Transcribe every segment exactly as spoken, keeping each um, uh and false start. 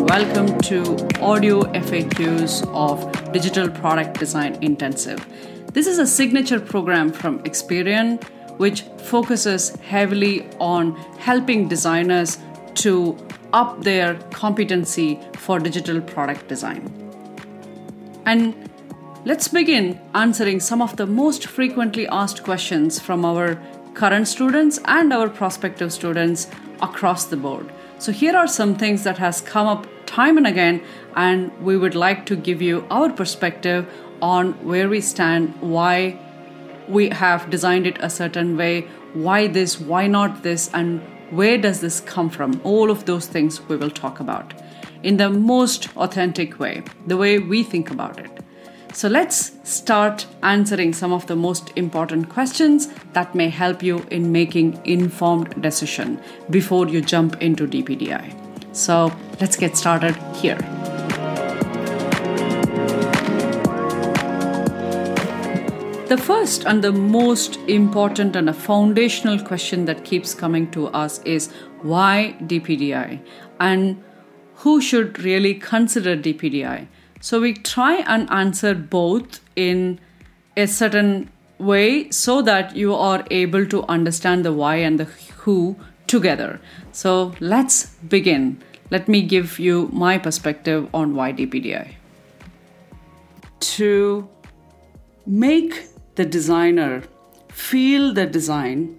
welcome to Audio F A Qs of Digital Product Design Intensive. This is a signature program from Experian, which focuses heavily on helping designers to up their competency for digital product design. And let's begin answering some of the most frequently asked questions from our current students and our prospective students across the board. So here are some things that has come up time and again, and we would like to give you our perspective on where we stand, why we have designed it a certain way, why this, why not this, and where does this come from. All of those things we will talk about in the most authentic way, the way we think about it. So let's start answering some of the most important questions that may help you in making informed decision before you jump into D P D I. So let's get started here. The first and the most important and a foundational question that keeps coming to us is why D P D I and who should really consider D P D I? So we try and answer both in a certain way so that you are able to understand the why and the who together. So let's begin. Let me give you my perspective on why D P D I. To make the designer feel the design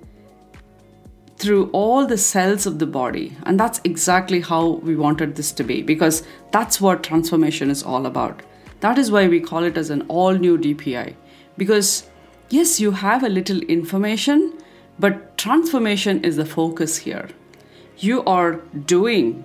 through all the cells of the body. And that's exactly how we wanted this to be, because that's what transformation is all about. That is why we call it as an all-new D P I. Because yes, you have a little information, but transformation is the focus here. You are doing,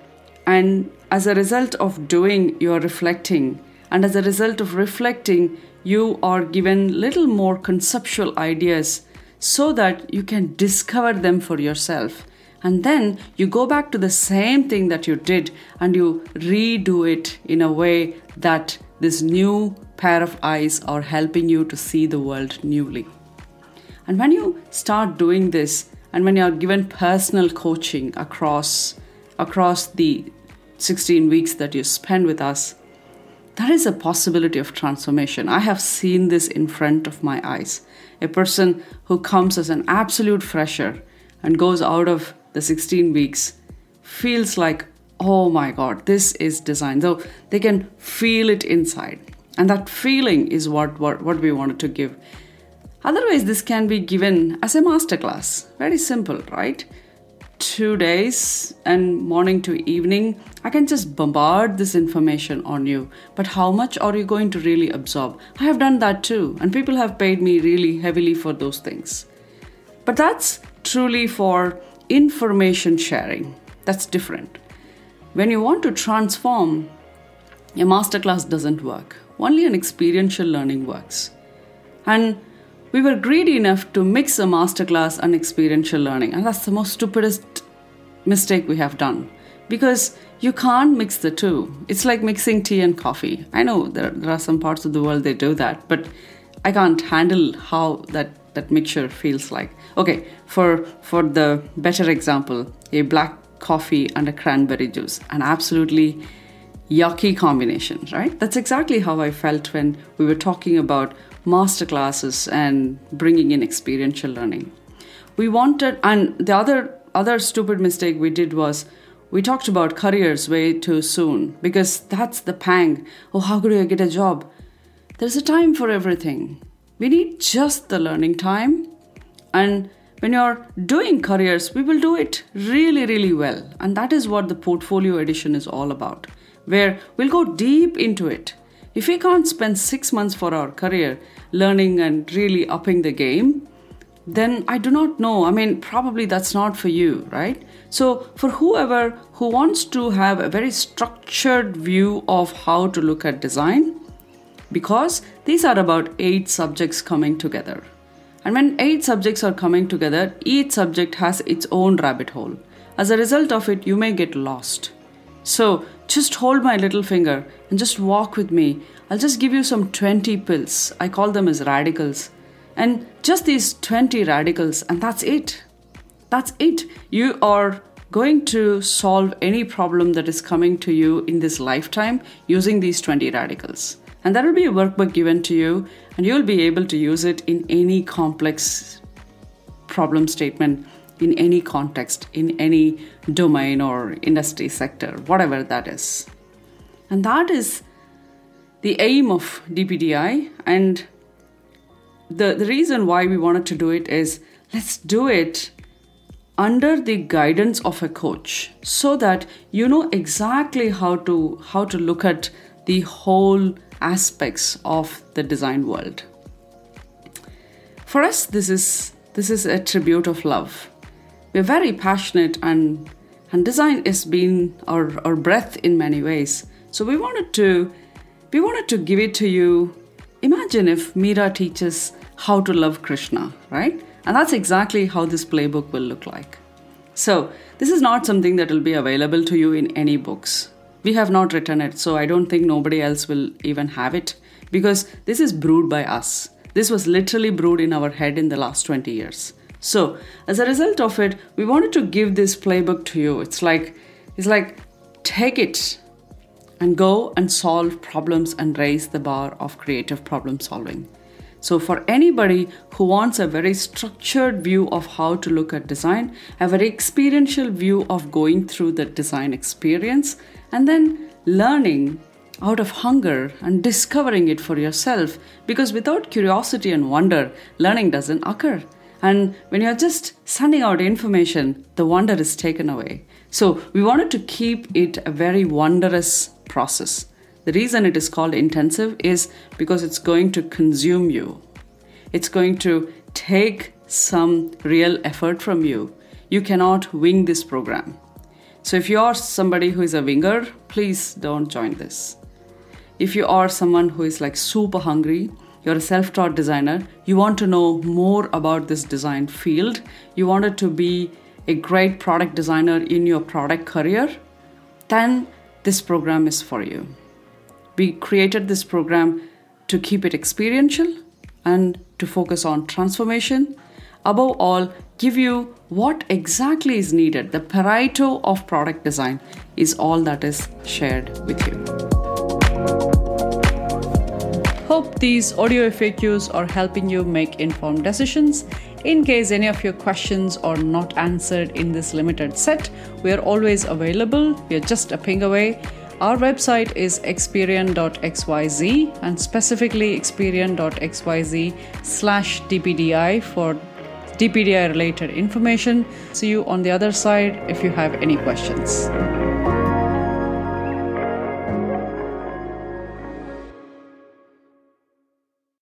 and as a result of doing, you are reflecting. And as a result of reflecting, you are given little more conceptual ideas so that you can discover them for yourself. And then you go back to the same thing that you did and you redo it in a way that this new pair of eyes are helping you to see the world newly. And when you start doing this, and when you are given personal coaching across, across the sixteen weeks that you spend with us, there is a possibility of transformation. I have seen this in front of my eyes. A person who comes as an absolute fresher and goes out of the sixteen weeks feels like, oh my God, this is design. So they can feel it inside. And that feeling is what, what, what we wanted to give. Otherwise, this can be given as a masterclass. Very simple, right? Two days and morning to evening, I can just bombard this information on you. But how much are you going to really absorb? I have done that too. And people have paid me really heavily for those things. But that's truly for information sharing. That's different. When you want to transform, a masterclass doesn't work. Only an experiential learning works. And we were greedy enough to mix a masterclass and experiential learning. And that's the most stupidest mistake we have done. Because you can't mix the two. It's like mixing tea and coffee. I know there, there are some parts of the world they do that, but I can't handle how that, that mixture feels like. Okay, for, for the better example, a black coffee and a cranberry juice. An absolutely yucky combination, right? That's exactly how I felt when we were talking about masterclasses and bringing in experiential learning. We wanted, and the other other stupid mistake we did was we talked about careers way too soon, because that's the pang. Oh, how could I get a job? There's a time for everything. We need just the learning time. And when you're doing careers, we will do it really, really well. And that is what the portfolio edition is all about, where we'll go deep into it. If we can't spend six months for our career learning and really upping the game, then I do not know. I mean, probably that's not for you, right? So for whoever who wants to have a very structured view of how to look at design, because these are about eight subjects coming together. And when eight subjects are coming together, each subject has its own rabbit hole. As a result of it, you may get lost. So just hold my little finger and just walk with me. I'll just give you some twenty pills. I call them as radicals. And just these twenty radicals, and that's it. That's it. You are going to solve any problem that is coming to you in this lifetime using these twenty radicals. And there will be a workbook given to you, and you'll be able to use it in any complex problem statement, in any context, in any domain or industry sector, whatever that is. And that is the aim of D P D I. And the, the reason why we wanted to do it is, let's do it under the guidance of a coach so that you know exactly how to how to look at the whole aspects of the design world. For us, this is this is a tribute of love. We're very passionate, and and design has been our, our breath in many ways. So we wanted to we wanted to give it to you. Imagine if Meera teaches how to love Krishna, right? And that's exactly how this playbook will look like. So this is not something that will be available to you in any books. We have not written it, so I don't think nobody else will even have it, because this is brewed by us. This was literally brewed in our head in the last twenty years. So as a result of it, we wanted to give this playbook to you. It's like, it's like, take it and go and solve problems and raise the bar of creative problem solving. So for anybody who wants a very structured view of how to look at design, a very experiential view of going through the design experience, and then learning out of hunger and discovering it for yourself, because without curiosity and wonder, learning doesn't occur. And when you're just sending out information, the wonder is taken away. So we wanted to keep it a very wondrous process. The reason it is called intensive is because it's going to consume you. It's going to take some real effort from you. You cannot wing this program. So if you are somebody who is a winger, please don't join this. If you are someone who is like super hungry, you're a self-taught designer, you want to know more about this design field, you wanted to be a great product designer in your product career, then this program is for you. We created this program to keep it experiential and to focus on transformation. Above all, give you what exactly is needed. The Pareto of product design is all that is shared with you. Hope these audio F A Qs are helping you make informed decisions. In case any of your questions are not answered in this limited set, we are always available. We are just a ping away. Our website is experian dot x y z and specifically experian dot x y z slash D P D I for D P D I related information. See you on the other side if you have any questions.